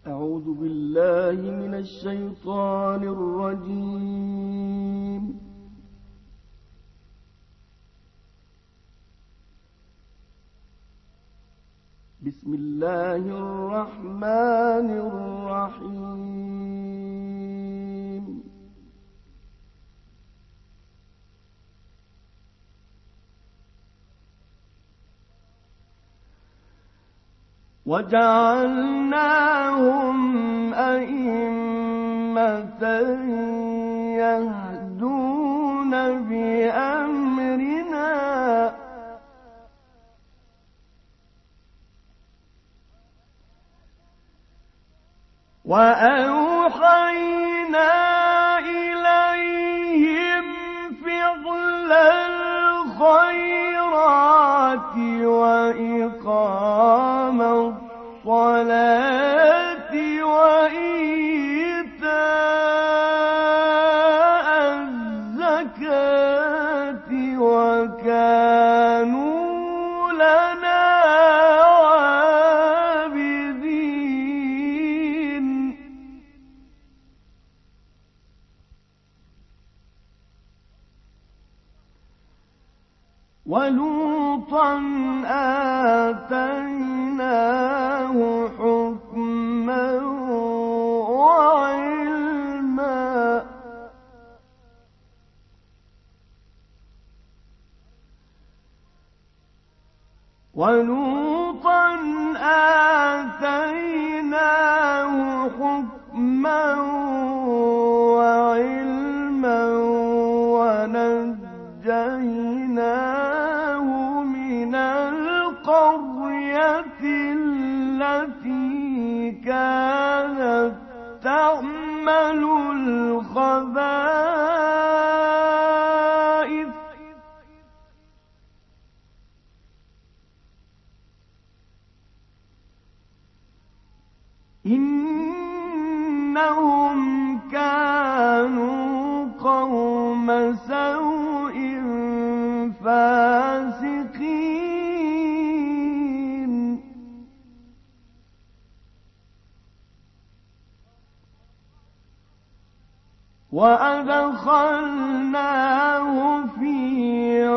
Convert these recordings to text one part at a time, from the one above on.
أعوذ بالله من الشيطان الرجيم. بسم الله الرحمن الرحيم. وجعلناهم أئمة يهدون بأمرنا وأوحينا إليهم فعل الخيرات وإقام الصلاة وإيتاء الزكاة وكانوا لنا عابدين. ولوطا آتيناه حكما وعلما ونجيناه من القرية التي كانت تعمل الخبائث إنهم كانوا قوم سوء فاسقين. وأدخلناه في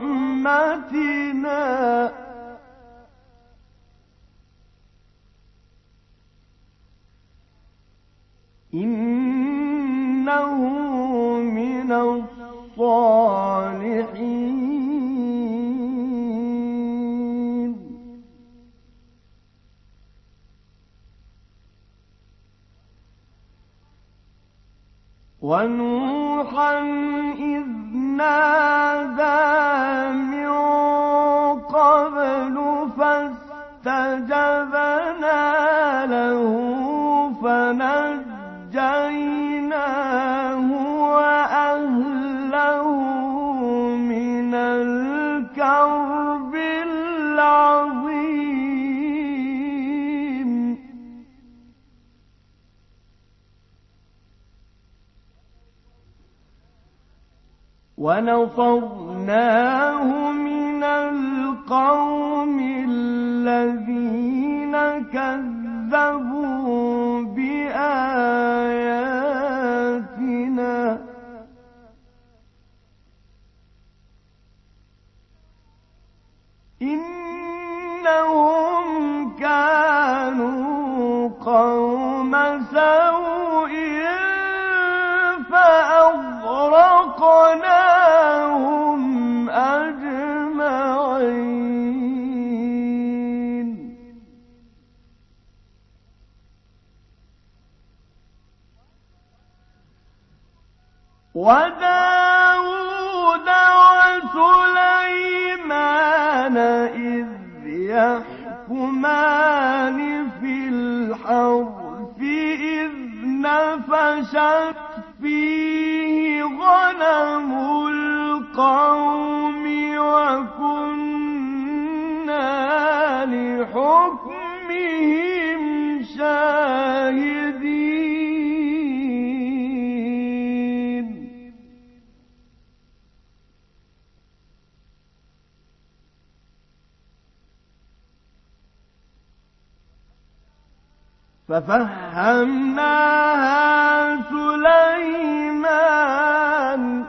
رحمتنا إنه من الصالحين. ونوحا إذ نادى من قبل فاستجبنا له فنجيناه وأهله من الكرب العظيم. ونصرناه من القوم الذين كذبوا بآياتنا إنهم كانوا قوم سوء فأغرقناهم أجمعين. وداود وسليمان إذ يحكمان في الحرث إذ نفشت فيه غنم القوم وكنا لحكمهم شاهدين. ففهمناها سليمان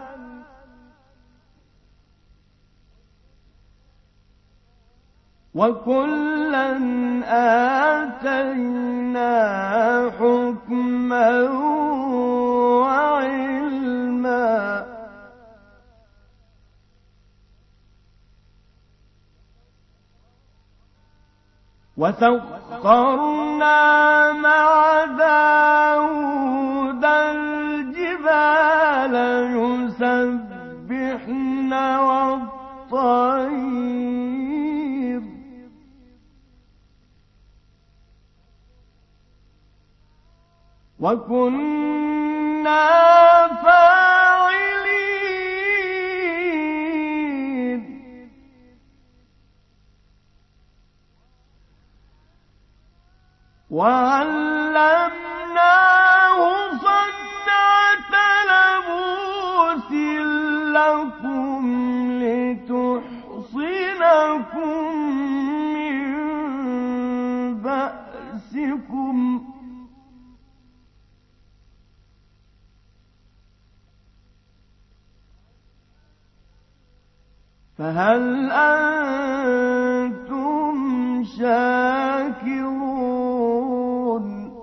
وكلا آتينا حكما وعلما وسخرنا مع داود الجبال يسبحن والطير وكنا فاعلين وعلمناه صنعة لبوس لكم لتحصنكم من بأسكم فهل أنتم شاكرون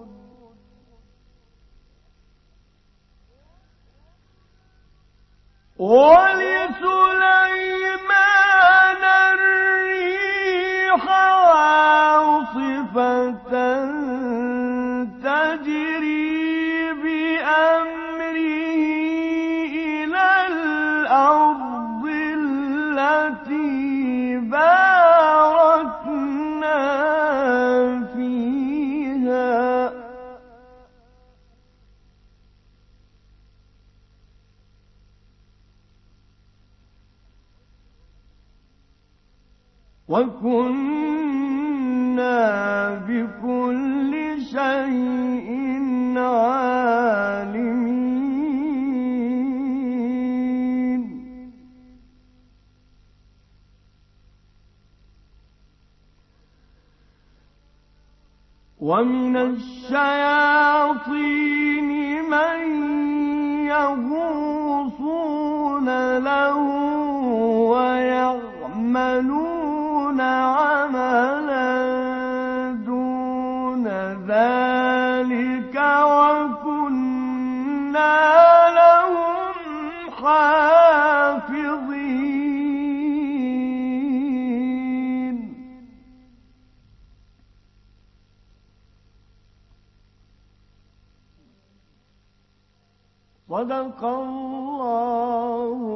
ولسليمان الريح عاصفة تجري بأمره إلى الأرض التي باركنا فيها وكنا بكل شيء عالمين ومن الشياطين من يغوصون له ويعملون عملا دون ذلك وكنا لهم حافظين صدق الله